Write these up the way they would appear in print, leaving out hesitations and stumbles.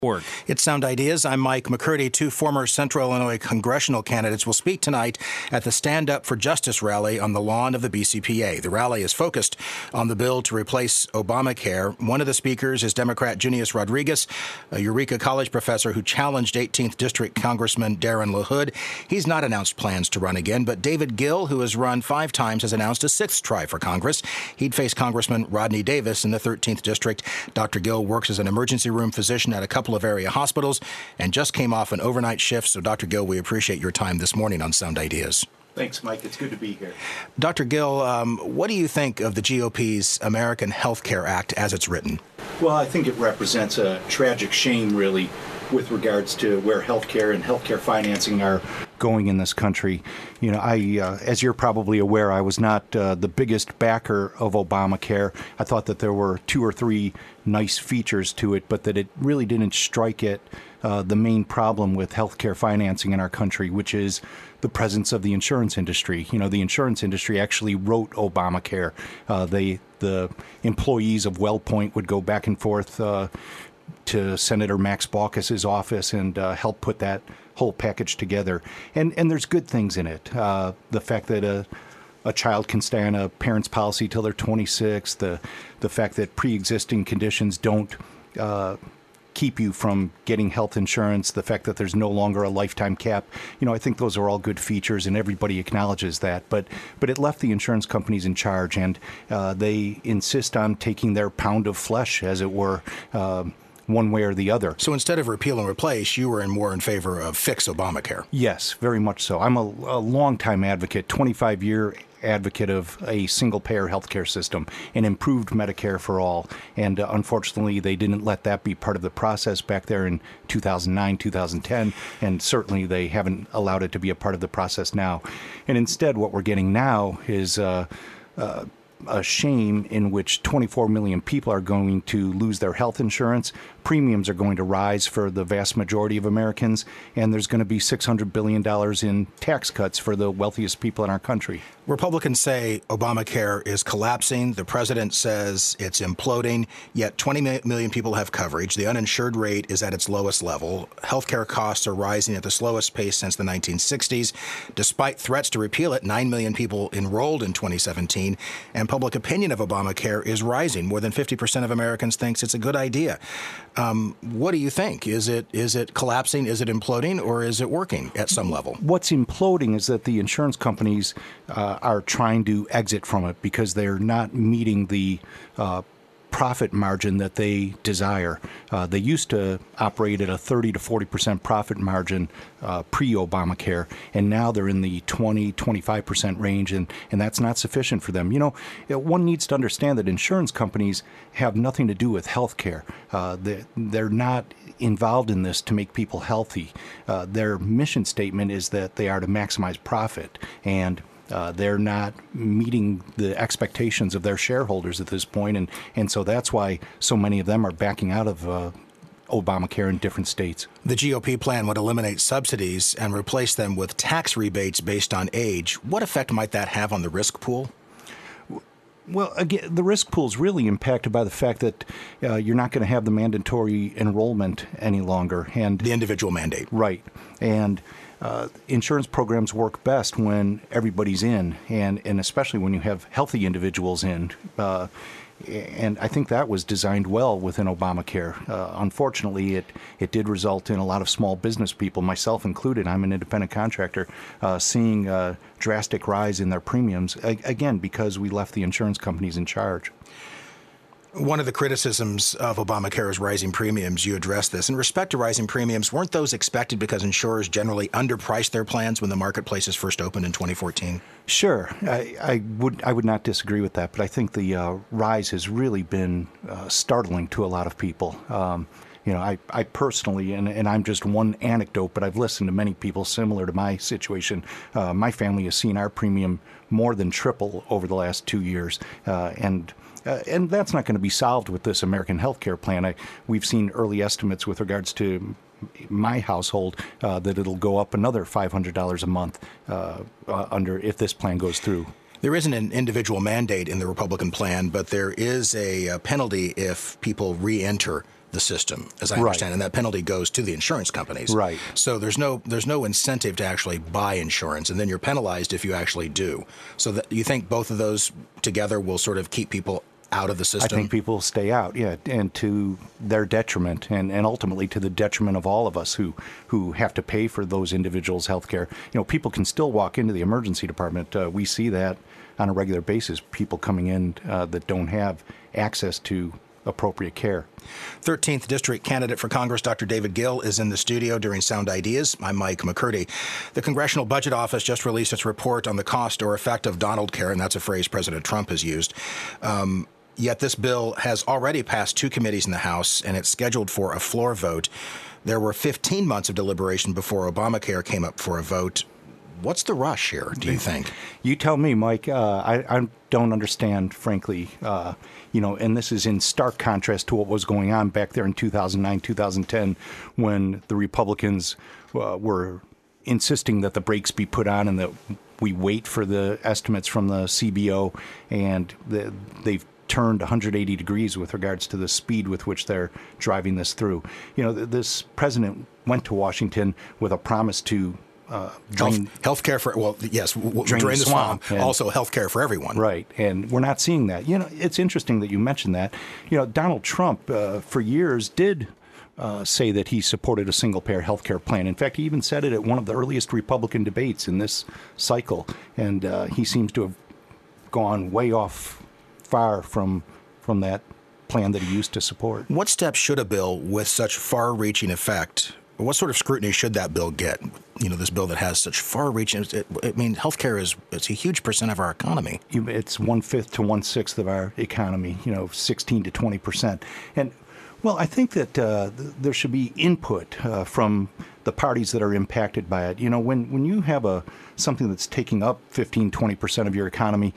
It's Sound Ideas. I'm Mike McCurdy. Two former Central Illinois congressional candidates will speak tonight at the Stand Up for Justice rally on the lawn of the BCPA. The rally is focused on the bill to replace Obamacare. One of the speakers is Democrat Junius Rodriguez, a Eureka College professor who challenged 18th District Congressman Darren LaHood. He's not announced plans to run again, but David Gill, who has run 5 times, has announced a 6th try for Congress. He'd face Congressman Rodney Davis in the 13th District. Dr. Gill works as an emergency room physician at a couple of area hospitals and just came off an overnight shift. So, Dr. Gill, we appreciate your time this morning on Sound Ideas. Thanks, Mike. It's good to be here. Dr. Gill, what do you think of the GOP's American Health Care Act as it's written? Well, I think it represents a tragic shame, really, with regards to where healthcare and healthcare financing are going in this country. You know, as you're probably aware, I was not the biggest backer of Obamacare. I thought that there were 2 or 3 nice features to it, but that it really didn't strike at the main problem with healthcare financing in our country, which is the presence of the insurance industry. You know, the insurance industry actually wrote Obamacare. The employees of WellPoint would go back and forth to Senator Max Baucus's office and help put that whole package together. And there's good things in it. The fact that a child can stay on a parent's policy till they're 26, the fact that pre-existing conditions don't keep you from getting health insurance, the fact that there's no longer a lifetime cap. You know, I think those are all good features, and everybody acknowledges that. But it left the insurance companies in charge, and they insist on taking their pound of flesh, as it were, one way or the other. So instead of repeal and replace, you were more in favor of fix Obamacare. Yes, very much so. I'm a long-time advocate, 25-year advocate of a single-payer healthcare system, an improved Medicare for all. And unfortunately, they didn't let that be part of the process back there in 2009, 2010, and certainly they haven't allowed it to be a part of the process now. And instead, what we're getting now is a shame in which 24 million people are going to lose their health insurance. Premiums are going to rise for the vast majority of Americans, and there's going to be $600 billion in tax cuts for the wealthiest people in our country. Republicans say Obamacare is collapsing. The president says it's imploding, yet 20 million people have coverage. The uninsured rate is at its lowest level. Healthcare costs are rising at the slowest pace since the 1960s. Despite threats to repeal it, 9 million people enrolled in 2017, and public opinion of Obamacare is rising. More than 50% of Americans thinks it's a good idea. What do you think? Is it collapsing? Is it imploding? Or is it working at some level? What's imploding is that the insurance companies are trying to exit from it because they're not meeting the profit margin that they desire. They used to operate at a 30 to 40% profit margin pre-Obamacare, and now they're in the 20-25% range, and that's not sufficient for them. You know, one needs to understand that insurance companies have nothing to do with health care. They're not involved in this to make people healthy. Their mission statement is that they are to maximize profit, and they're not meeting the expectations of their shareholders at this point, and so that's why so many of them are backing out of Obamacare in different states. The GOP plan would eliminate subsidies and replace them with tax rebates based on age. What effect might that have on the risk pool? Well, again, the risk pool is really impacted by the fact that you're not going to have the mandatory enrollment any longer. And the individual mandate. Right. And insurance programs work best when everybody's in, and especially when you have healthy individuals in. And I think that was designed well within Obamacare. Unfortunately, it did result in a lot of small business people, myself included, I'm an independent contractor, seeing a drastic rise in their premiums, again, because we left the insurance companies in charge. One of the criticisms of Obamacare is rising premiums. You addressed this. In respect to rising premiums, weren't those expected because insurers generally underpriced their plans when the marketplaces first opened in 2014? Sure. I would not disagree with that, but I think the rise has really been startling to a lot of people. You know, I personally, and I'm just one anecdote, but I've listened to many people similar to my situation. My family has seen our premium more than triple over the last 2 years, and that's not going to be solved with this American health care plan. We've seen early estimates with regards to my household that it'll go up another $500 a month if this plan goes through. There isn't an individual mandate in the Republican plan, but there is a penalty if people re-enter the system, as I understand, and that penalty goes to the insurance companies. Right. So there's no incentive to actually buy insurance, and then you're penalized if you actually do. So that, you think both of those together will sort of keep people out of the system? I think people stay out, yeah, and to their detriment, and ultimately to the detriment of all of us who have to pay for those individuals' health care. People can still walk into the emergency department. We see that on a regular basis, people coming in that don't have access to appropriate care. 13th District candidate for Congress, Dr. David Gill, is in the studio during Sound Ideas. I'm Mike McCurdy. The Congressional Budget Office just released its report on the cost or effect of Donald Care, and that's a phrase President Trump has used. Yet this bill has already passed 2 committees in the House, and it's scheduled for a floor vote. There were 15 months of deliberation before Obamacare came up for a vote. What's the rush here, do you think? You tell me, Mike. I don't understand, frankly. And this is in stark contrast to what was going on back there in 2009, 2010, when the Republicans were insisting that the brakes be put on and that we wait for the estimates from the CBO, and they've turned 180 degrees with regards to the speed with which they're driving this through. This president went to Washington with a promise to drain healthcare for, well, yes, drain the swamp, also healthcare for everyone. Right, and we're not seeing that. It's interesting that you mentioned that. Donald Trump, for years, did say that he supported a single-payer healthcare plan. In fact, he even said it at one of the earliest Republican debates in this cycle, and he seems to have gone way off far from that plan that he used to support. What steps should a bill with such far-reaching effect, what sort of scrutiny should that bill get? This bill that has such far-reaching, healthcare it's a huge percent of our economy. It's 1/5 to 1/6 of our economy, 16 to 20%. And, well, I think that there should be input from the parties that are impacted by it. When you have something that's taking up 15, 20% of your economy,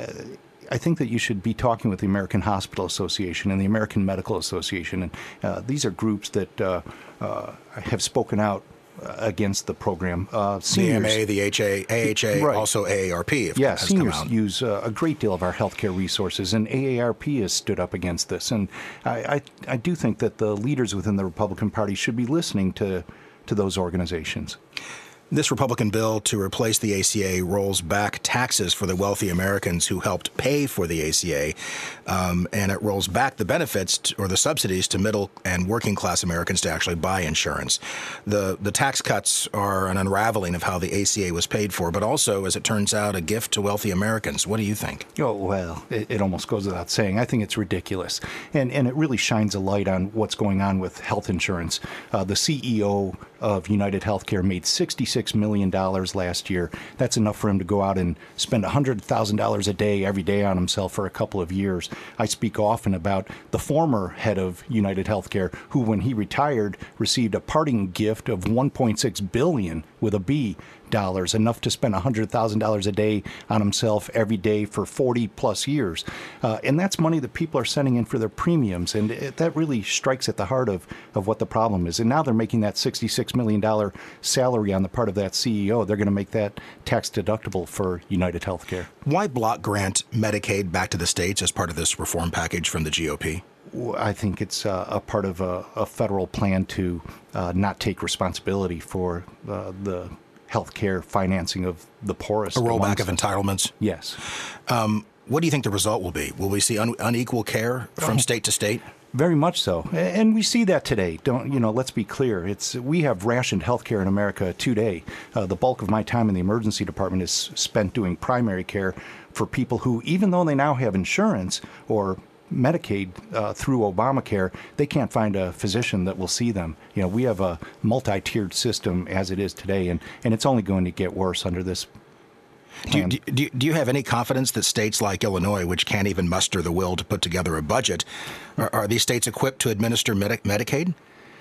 I think that you should be talking with the American Hospital Association and the American Medical Association. And these are groups that have spoken out against the program. Seniors, the AMA, the AHA, right. Also AARP. Seniors use a great deal of our healthcare resources, and AARP has stood up against this. And I do think that the leaders within the Republican Party should be listening to those organizations. This Republican bill to replace the ACA rolls back taxes for the wealthy Americans who helped pay for the ACA, and it rolls back the benefits or the subsidies to middle and working class Americans to actually buy insurance. The tax cuts are an unraveling of how the ACA was paid for, but also, as it turns out, a gift to wealthy Americans. What do you think? Oh, well, it almost goes without saying. I think it's ridiculous, and it really shines a light on what's going on with health insurance. The CEO of United Healthcare made $66 million last year. That's enough for him to go out and spend $100,000 a day every day on himself for a couple of years. I speak often about the former head of United Healthcare, who, when he retired, received a parting gift of $1.6 billion with a B dollars, enough to spend $100,000 a day on himself every day for 40 plus years. And that's money that people are sending in for their premiums. And that really strikes at the heart of what the problem is. And now they're making that $66 million salary on the part of that CEO. They're going to make that tax deductible for United Healthcare. Why block grant Medicaid back to the states as part of this reform package from the GOP? I think it's a part of a federal plan to not take responsibility for the healthcare financing of the poorest. A rollback of entitlements? Yes. What do you think the result will be? Will we see unequal care from state to state? Very much so, and we see that today. Let's be clear. We have rationed healthcare in America today. The bulk of my time in the emergency department is spent doing primary care for people who, even though they now have insurance or Medicaid through Obamacare, they can't find a physician that will see them. We have a multi-tiered system as it is today, and it's only going to get worse under this plan. Do you have any confidence that states like Illinois, which can't even muster the will to put together a budget, are these states equipped to administer Medicaid?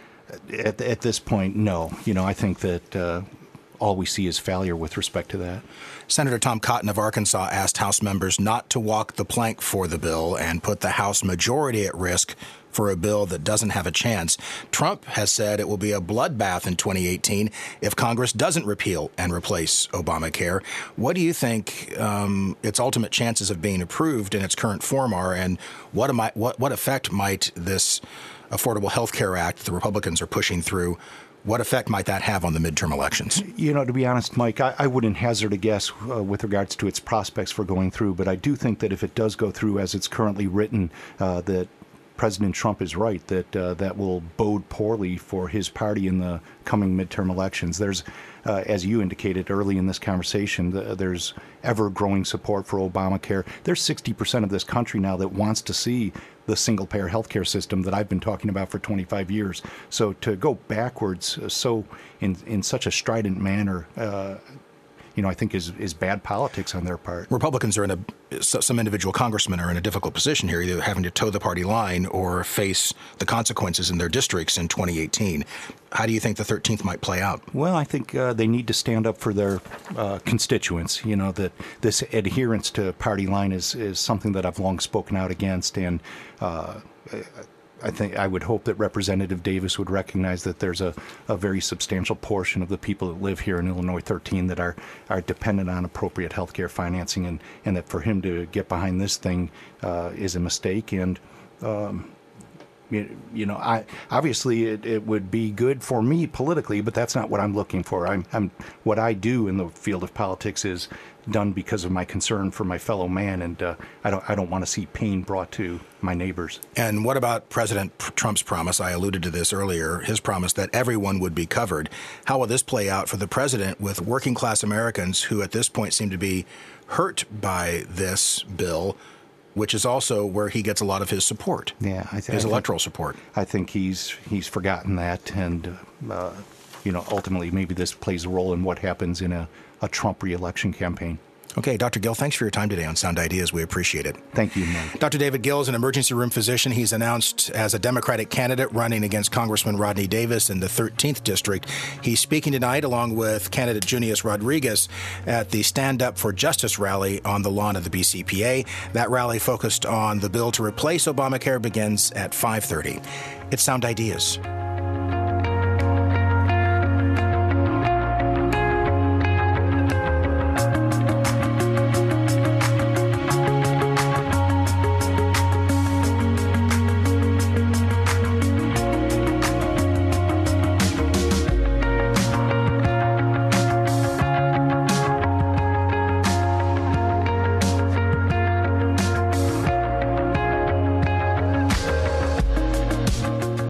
At this point, no. I think that all we see is failure with respect to that. Senator Tom Cotton of Arkansas asked House members not to walk the plank for the bill and put the House majority at risk for a bill that doesn't have a chance. Trump has said it will be a bloodbath in 2018 if Congress doesn't repeal and replace Obamacare. What do you think its ultimate chances of being approved in its current form are, and what effect might this Affordable Health Care Act the Republicans are pushing through. What effect might that have on the midterm elections? You know, to be honest, Mike, I wouldn't hazard a guess with regards to its prospects for going through, but I do think that if it does go through as it's currently written, that President Trump is right, that that will bode poorly for his party in the coming midterm elections. There's, as you indicated early in this conversation, there's ever-growing support for Obamacare. There's 60% of this country now that wants to see the single-payer healthcare system that I've been talking about for 25 years. So to go backwards in such a strident manner, I think is bad politics on their part. Republicans are some individual congressmen are in a difficult position here, either having to toe the party line or face the consequences in their districts in 2018. How do you think the 13th might play out? Well, I think they need to stand up for their constituents. You know, that this adherence to party line is something that I've long spoken out against, and I would hope that Representative Davis would recognize that there's a very substantial portion of the people that live here in Illinois 13 that are dependent on appropriate health care financing, and that for him to get behind this thing is a mistake. And obviously it would be good for me politically, but that's not what I'm looking for. What I do in the field of politics is done because of my concern for my fellow man, and I don't want to see pain brought to my neighbors. And what about President Trump's promise? I alluded to this earlier, his promise that everyone would be covered. How will this play out for the president with working class Americans who at this point seem to be hurt by this bill, which is also where he gets a lot of his support, his electoral support? I think he's forgotten that, and ultimately maybe this plays a role in what happens in a Trump re-election campaign. Okay, Dr. Gill, thanks for your time today on Sound Ideas. We appreciate it. Thank you, Mike. Dr. David Gill is an emergency room physician. He's announced as a Democratic candidate running against Congressman Rodney Davis in the 13th District. He's speaking tonight along with candidate Junius Rodriguez at the Stand Up for Justice rally on the lawn of the BCPA. That rally focused on the bill to replace Obamacare begins at 5:30. It's Sound Ideas.